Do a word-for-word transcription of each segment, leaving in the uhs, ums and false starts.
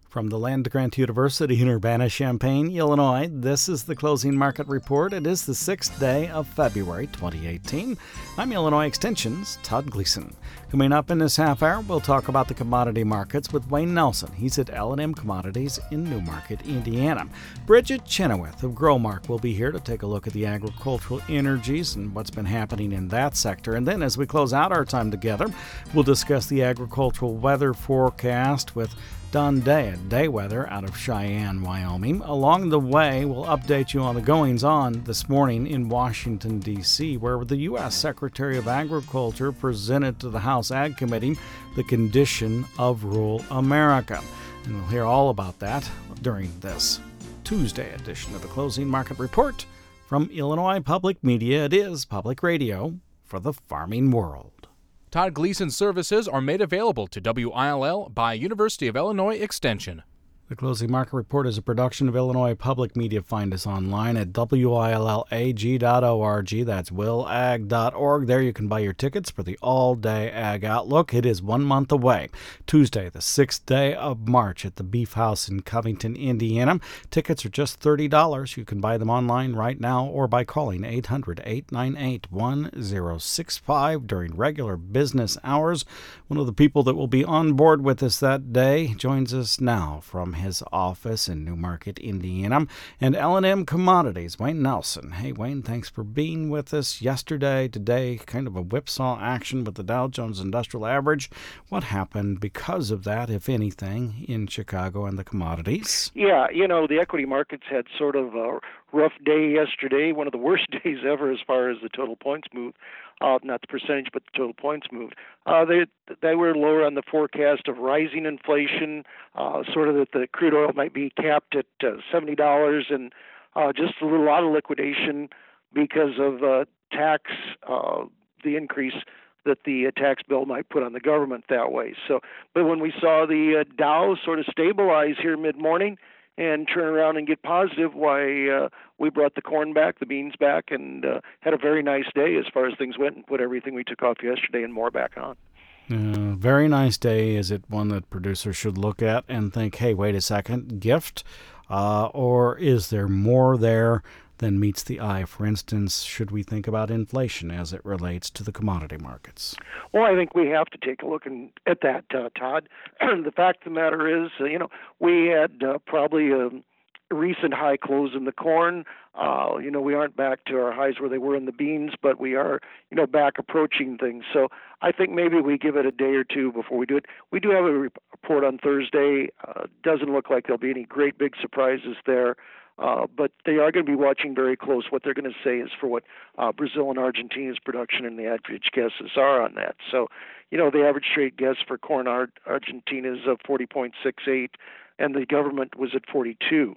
From the Land-Grant University in Urbana-Champaign, Illinois, this is the Closing Market Report. It is the sixth day of February twenty eighteen. I'm Illinois Extension's Todd Gleason. Coming up in this half hour, we'll talk about the commodity markets with Wayne Nelson. He's at L and M Commodities in Newmarket, Indiana. Bridget Chenoweth of Growmark will be here to take a look at the agricultural energies and what's been happening in that sector. And then as we close out our time together, we'll discuss the agricultural weather forecast with Don Day at Day Weather out of Cheyenne, Wyoming. Along the way, we'll update you on the goings-on this morning in Washington, D C, where the U S Secretary of Agriculture presented to the House Ag Committee the condition of rural America. And we'll hear all about that during this Tuesday edition of the Closing Market Report from Illinois Public Media. It is public radio for the farming world. Todd Gleason services are made available to W I L L by University of Illinois Extension. The Closing Market Report is a production of Illinois Public Media. Find us online at W I L L A G dot org. That's will ag dot org. There you can buy your tickets for the all-day Ag Outlook. It is one month away. Tuesday, the sixth day of March at the Beef House in Covington, Indiana. Tickets are just thirty dollars. You can buy them online right now or by calling eight hundred, eight nine eight, one zero six five during regular business hours. One of the people that will be on board with us that day joins us now from his office in Newmarket, Indiana, and L and M Commodities, Wayne Nelson. Hey, Wayne, thanks for being with us yesterday. Today, kind of a whipsaw action with the Dow Jones Industrial Average. What happened because of that, if anything, in Chicago and the commodities? Yeah, you know, the equity markets had sort of a rough day yesterday, one of the worst days ever as far as the total points move. Uh, not the percentage, but the total points moved. Uh, they they were lower on the forecast of rising inflation, uh, sort of that the crude oil might be capped at uh, seventy dollars, and uh, just a little lot of liquidation because of uh, tax, uh, the increase that the uh, tax bill might put on the government that way. So, but when we saw the uh, Dow sort of stabilize here mid-morning and turn around and get positive, why uh, we brought the corn back, the beans back, and uh, had a very nice day as far as things went and put everything we took off yesterday and more back on. Uh, very nice day. Is it one that producers should look at and think, hey, wait a second, gift? Uh, or is there more there than meets the eye? For instance, should we think about inflation as it relates to the commodity markets? Well, I think we have to take a look in, at that, uh, Todd. The fact of the matter is, uh, you know, we had uh, probably a recent high close in the corn. Uh, you know, we aren't back to our highs where they were in the beans, but we are, you know, back approaching things. So I think maybe we give it a day or two before we do it. We do have a report on Thursday. Uh, doesn't look like there'll be any great big surprises there. Uh, but they are going to be watching very close. What they're going to say is for what uh, Brazil and Argentina's production and the average guesses are on that. So, you know, the average trade guess for corn Ar- Argentina is of forty point six eight, and the government was at forty-two.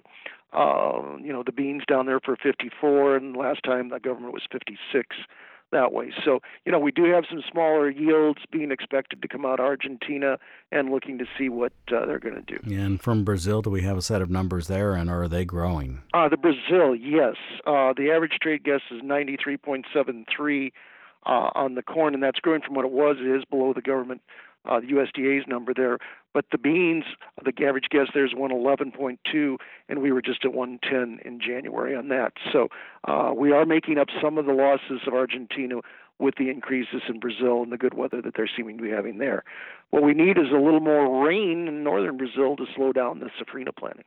Uh, you know, the beans down there for fifty-four, and last time the government was fifty-six that way. So, you know, we do have some smaller yields being expected to come out of Argentina and looking to see what uh, they're going to do. And from Brazil, do we have a set of numbers there, and are they growing? Uh, the Brazil, yes. Uh, the average trade guess is ninety-three point seven three uh, on the corn, and that's growing from what it was. It is below the government, uh, the U S D A's number there. But the beans, the average guess there is one eleven point two, and we were just at one ten in January on that. So uh, we are making up some of the losses of Argentina with the increases in Brazil and the good weather that they're seeming to be having there. What we need is a little more rain in northern Brazil to slow down the safrinha planting.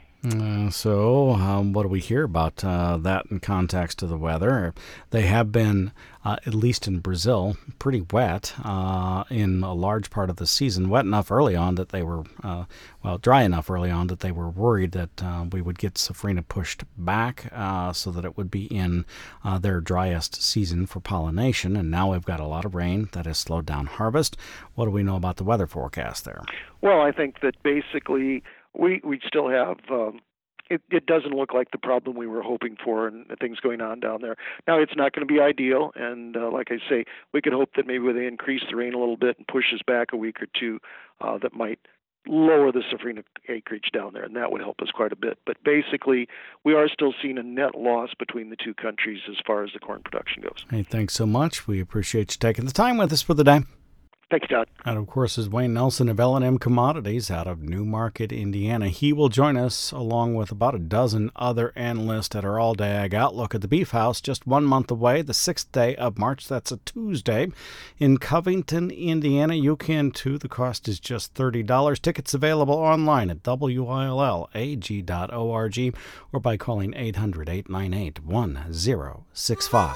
Uh, so, um, what do we hear about uh, that in context of the weather? They have been, uh, at least in Brazil, pretty wet uh, in a large part of the season. Wet enough early on that they were, uh, well, dry enough early on that they were worried that uh, we would get safrinha pushed back uh, so that it would be in uh, their driest season for pollination. And now we've got a lot of rain that has slowed down harvest. What do we know about the weather forecast there? Well, I think that basically we we still have um, it, it doesn't look like the problem we were hoping for and the things going on down there. Now, it's not going to be ideal, and uh, like I say, we could hope that maybe they increase the rain a little bit and push us back a week or two, uh, that might lower the safrinha acreage down there, and that would help us quite a bit. But basically, we are still seeing a net loss between the two countries as far as the corn production goes. Hey, thanks so much. We appreciate you taking the time with us for the day. Thank you, Todd. And of course, is Wayne Nelson of L and M Commodities out of Newmarket, Indiana. He will join us along with about a dozen other analysts at our all-day Ag Outlook at the Beef House, just one month away, the sixth day of March. That's a Tuesday in Covington, Indiana. You can too. The cost is just thirty dollars. Tickets available online at W I L L A G dot org or by calling eight hundred, eight nine eight, one zero six five.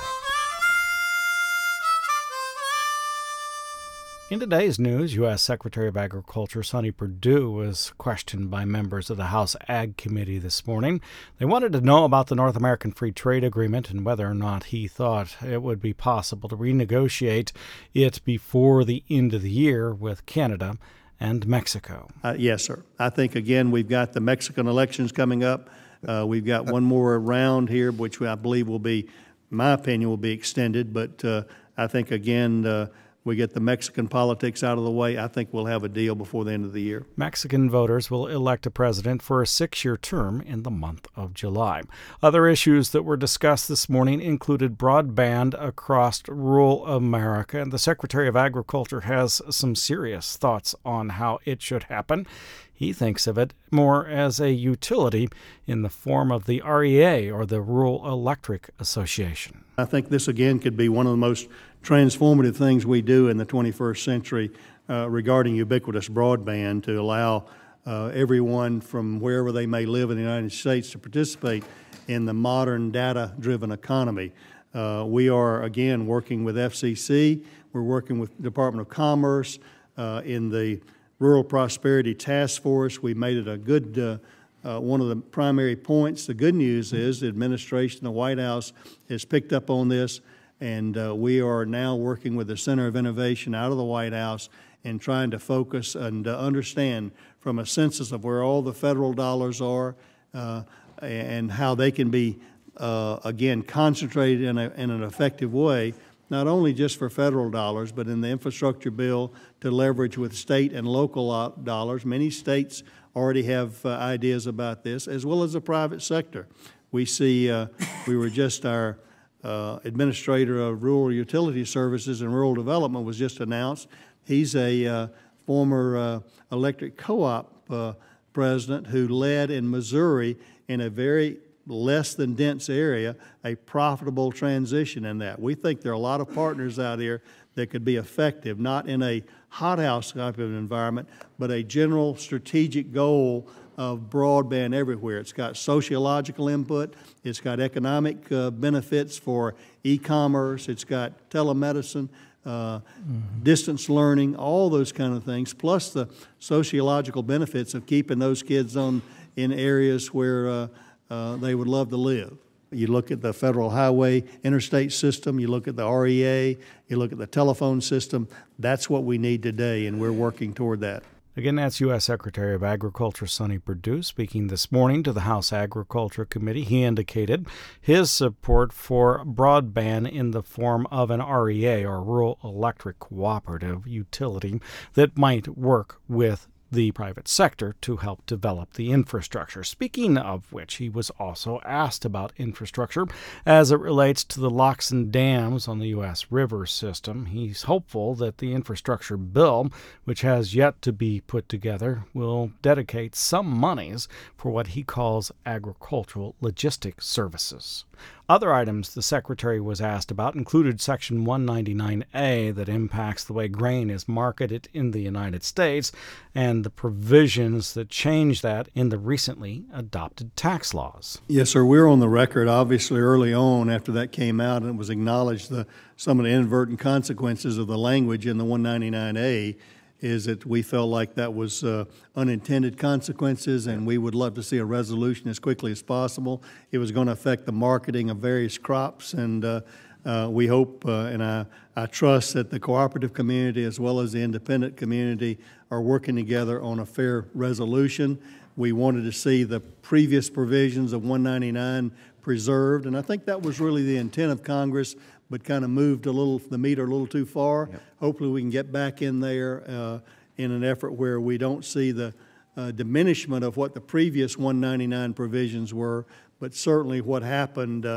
In today's news, U S. Secretary of Agriculture Sonny Perdue was questioned by members of the House Ag Committee this morning. They wanted to know about the North American Free Trade Agreement and whether or not he thought it would be possible to renegotiate it before the end of the year with Canada and Mexico. Uh, yes, sir. I think, again, we've got the Mexican elections coming up. Uh, we've got one more round here, which I believe will be, in my opinion, will be extended. But uh, I think, again, uh, we get the Mexican politics out of the way, I think we'll have a deal before the end of the year. Mexican voters will elect a president for a six-year term in the month of July. Other issues that were discussed this morning included broadband across rural America, and the Secretary of Agriculture has some serious thoughts on how it should happen. He thinks of it more as a utility in the form of the R E A, or the Rural Electric Association. I think this, again, could be one of the most transformative things we do in the twenty-first century uh, regarding ubiquitous broadband, to allow uh, everyone from wherever they may live in the United States to participate in the modern data-driven economy. Uh, we are, again, working with F C C. We're working with the Department of Commerce uh, in the Rural Prosperity Task Force. We made it a good uh, Uh, one of the primary points. The good news is the administration, the White House, has picked up on this, and uh, we are now working with the Center of Innovation out of the White House and trying to focus and uh, understand from a census of where all the federal dollars are uh, and how they can be, uh, again, concentrated in, a, in an effective way, not only just for federal dollars, but in the infrastructure bill to leverage with state and local dollars. Many states already have uh, ideas about this, as well as the private sector. We see, uh, we were just, our uh, administrator of rural utility services and rural development was just announced. He's a uh, former uh, electric co-op uh, president who led in Missouri, in a very less than dense area, a profitable transition in that. We think there are a lot of partners out here that could be effective, not in a hothouse type of environment, but a general strategic goal of broadband everywhere. It's got sociological input, it's got economic uh, benefits for e-commerce, it's got telemedicine, uh, mm-hmm. distance learning, all those kind of things, plus the sociological benefits of keeping those kids on in areas where uh, uh, they would love to live. You look at the federal highway interstate system, you look at the R E A, you look at the telephone system. That's what we need today, and we're working toward that. Again, that's U S. Secretary of Agriculture Sonny Perdue speaking this morning to the House Agriculture Committee. He indicated his support for broadband in the form of an R E A, or Rural Electric Cooperative utility, that might work with the private sector to help develop the infrastructure. Speaking of which, he was also asked about infrastructure as it relates to the locks and dams on the U S river system. He's hopeful that the infrastructure bill, which has yet to be put together, will dedicate some monies for what he calls agricultural logistics services. Other items the Secretary was asked about included Section one ninety-nine A that impacts the way grain is marketed in the United States, and the provisions that change that in the recently adopted tax laws. Yes, sir. We're on the record, obviously, early on after that came out, and it was acknowledged the, some of the inadvertent consequences of the language in the one ninety-nine A is that we felt like that was uh, unintended consequences, and we would love to see a resolution as quickly as possible. It was going to affect the marketing of various crops, and uh, uh, we hope uh, and I, I trust that the cooperative community as well as the independent community are working together on a fair resolution. We wanted to see the previous provisions of one ninety-nine preserved, and I think that was really the intent of Congress, but kind of moved a little, the meter a little too far. Yep. Hopefully we can get back in there uh, in an effort where we don't see the uh, diminishment of what the previous one ninety-nine provisions were, but certainly what happened uh,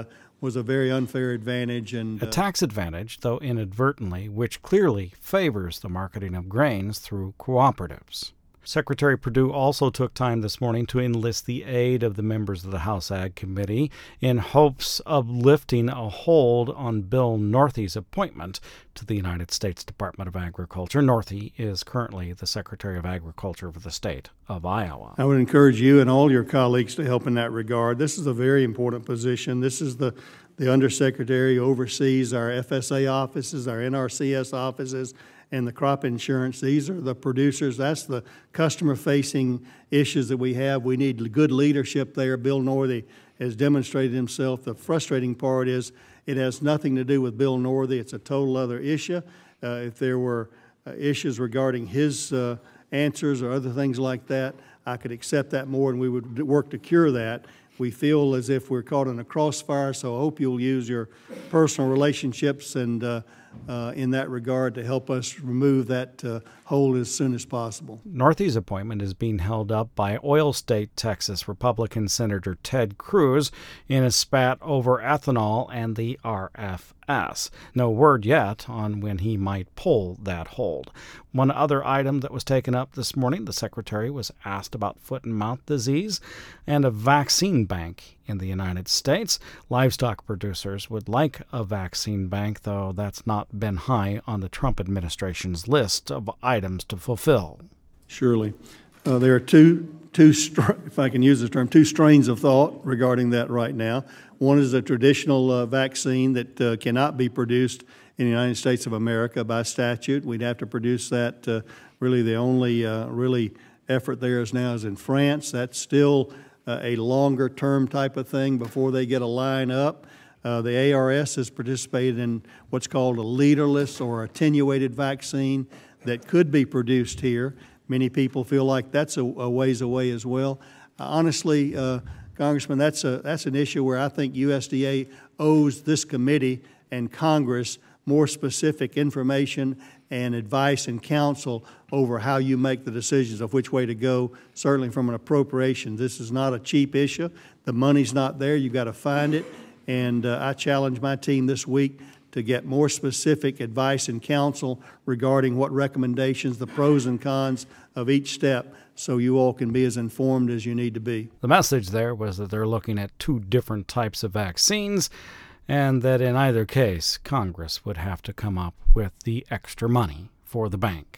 was a very unfair advantage. And a tax advantage, though inadvertently, which clearly favors the marketing of grains through cooperatives. Secretary Perdue also took time this morning to enlist the aid of the members of the House Ag Committee in hopes of lifting a hold on Bill Northey's appointment to the United States Department of Agriculture. Northey is currently the Secretary of Agriculture for the state of Iowa. I would encourage you and all your colleagues to help in that regard. This is a very important position. This is the, the Undersecretary who oversees our F S A offices, our N R C S offices, and the crop insurance. These are the producers. That's the customer-facing issues that we have. We need good leadership there. Bill Northey has demonstrated himself. The frustrating part is it has nothing to do with Bill Northey. It's a total other issue. Uh, if there were uh, issues regarding his uh, answers or other things like that, I could accept that more, and we would work to cure that. We feel as if we're caught in a crossfire, so I hope you'll use your personal relationships and uh, uh, in that regard to help us remove that uh, hold as soon as possible. Northey's appointment is being held up by Oil State, Texas Republican Senator Ted Cruz in a spat over ethanol and the R F S. No word yet on when he might pull that hold. One other item that was taken up this morning, the Secretary was asked about foot and mouth disease and a vaccine bank in the United States. Livestock producers would like a vaccine bank, though that's not been high on the Trump administration's list of items to fulfill. Surely. Uh, there are two, two str- if I can use the term, two strains of thought regarding that right now. One is a traditional uh, vaccine that uh, cannot be produced in the United States of America by statute. We'd have to produce that. Uh, really, the only uh, really effort there is now is in France. That's still uh, a longer-term type of thing before they get a line up. Uh, the A R S has participated in what's called a leaderless or attenuated vaccine that could be produced here. Many people feel like that's a, a ways away as well. Uh, honestly, uh, Congressman, that's a that's an issue where I think U S D A owes this committee and Congress more specific information and advice and counsel over how you make the decisions of which way to go, certainly from an appropriation. This is not a cheap issue. The money's not there. You've got to find it. And uh, I challenge my team this week to get more specific advice and counsel regarding what recommendations, the pros and cons of each step, so you all can be as informed as you need to be. The message there was that they're looking at two different types of vaccines, and that in either case, Congress would have to come up with the extra money for the bank.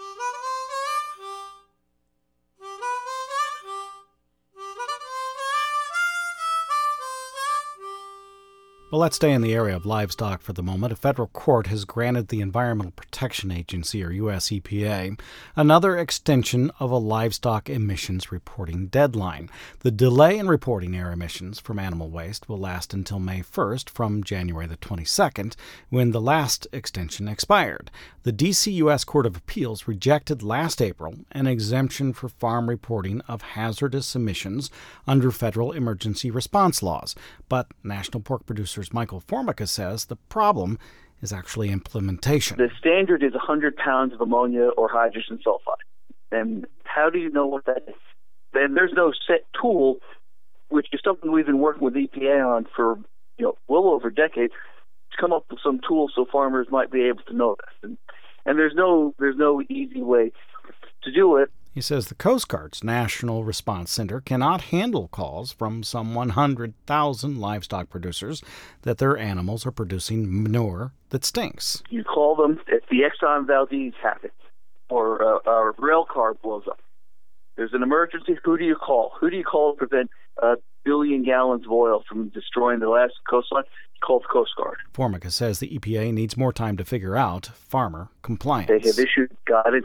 Well, let's stay in the area of livestock for the moment. A federal court has granted the Environmental Protection Agency, or U S E P A, another extension of a livestock emissions reporting deadline. The delay in reporting air emissions from animal waste will last until May first from January the twenty-second, when the last extension expired. The D C U S Court of Appeals rejected last April an exemption for farm reporting of hazardous emissions under federal emergency response laws, but National Pork Producers Michael Formica says the problem is actually implementation. The standard is one hundred pounds of ammonia or hydrogen sulfide. And how do you know what that is? And there's no set tool, which is something we've been working with E P A on for you know well over a decade, to come up with some tools so farmers might be able to know this. And, and there's no there's no easy way to do it. He says the Coast Guard's National Response Center cannot handle calls from some one hundred thousand livestock producers that their animals are producing manure that stinks. You call them if the Exxon Valdez happens or uh, a rail car blows up. There's an emergency. Who do you call? Who do you call to prevent a billion gallons of oil from destroying the last coastline? You call the Coast Guard. Formica says the E P A needs more time to figure out farmer compliance. They have issued guidance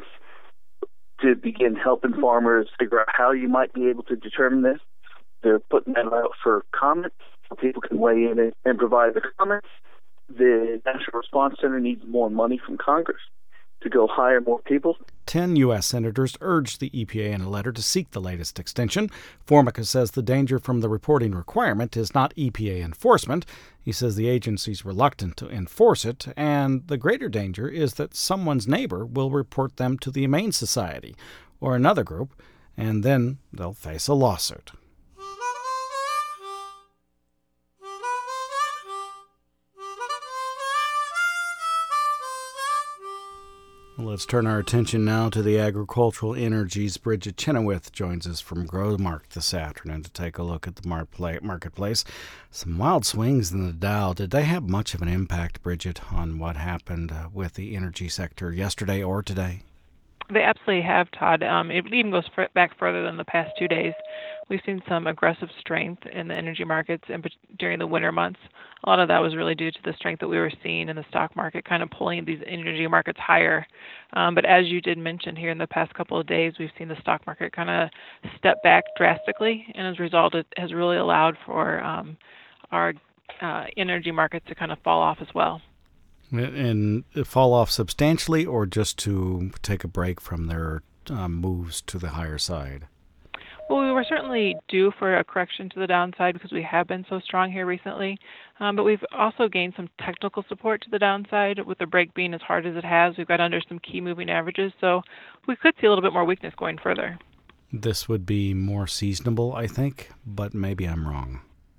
to begin helping farmers figure out how you might be able to determine this. They're putting that out for comments so people can weigh in and provide the comments. The National Response Center needs more money from Congress to go hire more people. Ten U S senators urged the E P A in a letter to seek the latest extension. Formica says the danger from the reporting requirement is not E P A enforcement. He says the agency's reluctant to enforce it, and the greater danger is that someone's neighbor will report them to the Humane Society or another group, and then they'll face a lawsuit. Well, let's turn our attention now to the agricultural energies. Bridget Chenoweth joins us from Growmark this afternoon to take a look at the marketplace. Some wild swings in the Dow. Did they have much of an impact, Bridget, on what happened uh, with the energy sector yesterday or today? They absolutely have, Todd. Um, it even goes f- back further than the past two days. We've seen some aggressive strength in the energy markets and during the winter months. A lot of that was really due to the strength that we were seeing in the stock market, kind of pulling these energy markets higher. Um, but as you did mention here in the past couple of days, we've seen the stock market kind of step back drastically, and as a result, it has really allowed for um, our uh, energy markets to kind of fall off as well. And fall off substantially, or just to take a break from their um, moves to the higher side? Well, we were certainly due for a correction to the downside because we have been so strong here recently. Um, but we've also gained some technical support to the downside. With the break being as hard as it has, we've got under some key moving averages. So we could see a little bit more weakness going further. This would be more seasonable, I think, but maybe I'm wrong.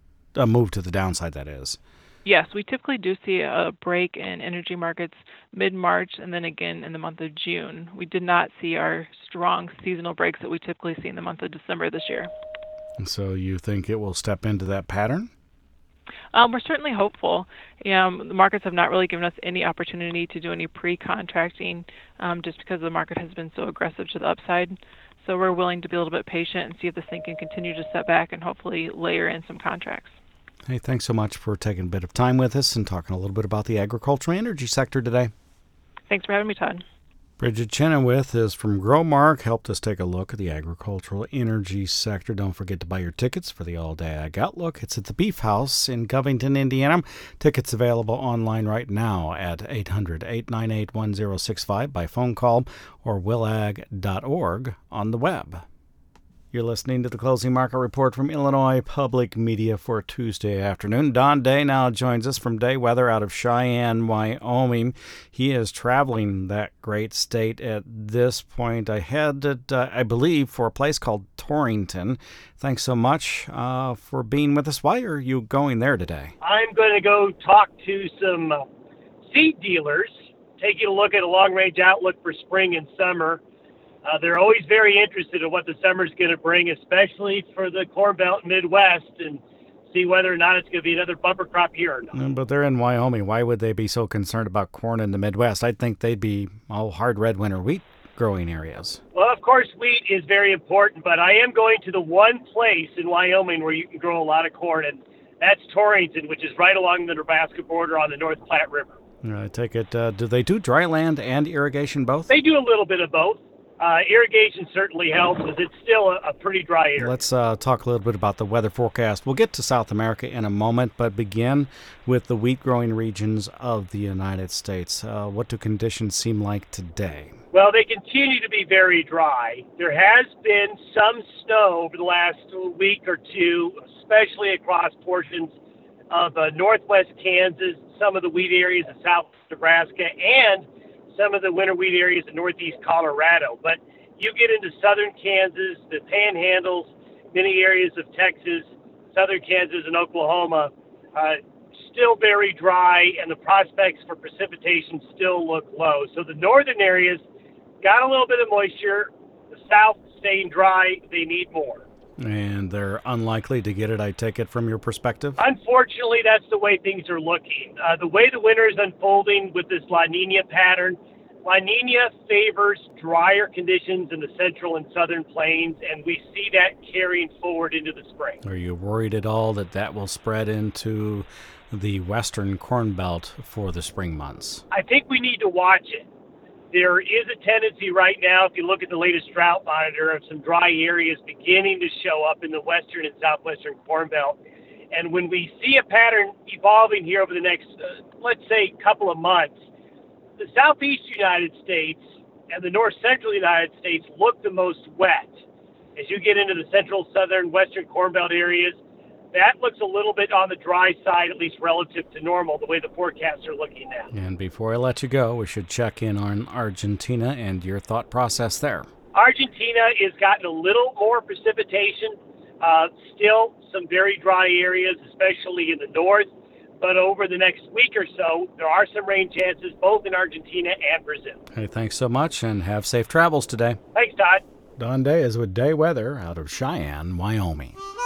A move to the downside, that is. Yes, we typically do see a break in energy markets mid-March and then again in the month of June. We did not see our strong seasonal breaks that we typically see in the month of December this year. And so you think it will step into that pattern? Um, we're certainly hopeful. Um, the markets have not really given us any opportunity to do any pre-contracting um, just because the market has been so aggressive to the upside. So we're willing to be a little bit patient and see if this thing can continue to step back and hopefully layer in some contracts. Hey, thanks so much for taking a bit of time with us and talking a little bit about the agricultural energy sector today. Thanks for having me, Todd. Bridget Chenoweth is from Growmark, helped us take a look at the agricultural energy sector. Don't forget to buy your tickets for the All Day Ag Outlook. It's at the Beef House in Covington, Indiana. Tickets available online right now at eight hundred, eight nine eight, one zero six five by phone call or willag dot org on the web. You're listening to the Closing Market Report from Illinois Public Media for Tuesday afternoon. Don Day now joins us from Day Weather out of Cheyenne, Wyoming. He is traveling that great state at this point. I headed, uh, I believe, for a place called Torrington. Thanks so much uh, for being with us. Why are you going there today? I'm going to go talk to some uh, seed dealers, taking a look at a long-range outlook for spring and summer. Uh, they're always very interested in what the summer's going to bring, especially for the Corn Belt and Midwest, and see whether or not it's going to be another bumper crop year or not. But they're in Wyoming. Why would they be so concerned about corn in the Midwest? I'd think they'd be all hard red winter wheat growing areas. Well, of course, wheat is very important, but I am going to the one place in Wyoming where you can grow a lot of corn, and that's Torrington, which is right along the Nebraska border on the North Platte River. I take it, uh, do they do dry land and irrigation both? They do a little bit of both. Uh, irrigation certainly helps, as it's still a, a pretty dry area. Let's uh, talk a little bit about the weather forecast. We'll get to South America in a moment, but begin with the wheat-growing regions of the United States. Uh, what do conditions seem like today? Well, they continue to be very dry. There has been some snow over the last week or two, especially across portions of uh, northwest Kansas, some of the wheat areas of south Nebraska, and some of the winter wheat areas in northeast Colorado. But you get into southern Kansas, the panhandles, many areas of Texas, southern Kansas and Oklahoma, uh, still very dry, and the prospects for precipitation still look low. So the northern areas got a little bit of moisture. The south staying dry, they need more. And they're unlikely to get it, I take it, from your perspective? Unfortunately, that's the way things are looking. Uh, the way the winter is unfolding with this La Nina pattern, La Nina favors drier conditions in the central and southern plains, and we see that carrying forward into the spring. Are you worried at all that that will spread into the western Corn Belt for the spring months? I think we need to watch it. There is a tendency right now, if you look at the latest drought monitor, of some dry areas beginning to show up in the western and southwestern Corn Belt. And when we see a pattern evolving here over the next, uh, let's say, couple of months, the southeast United States and the north central United States look the most wet. As you get into the central, southern, western Corn Belt areas, that looks a little bit on the dry side, at least relative to normal, the way the forecasts are looking now. And before I let you go, we should check in on Argentina and your thought process there. Argentina has gotten a little more precipitation, uh, still some very dry areas, especially in the north, but over the next week or so, there are some rain chances both in Argentina and Brazil. Hey, thanks so much, and have safe travels today. Thanks, Todd. Don Day is with Day Weather out of Cheyenne, Wyoming.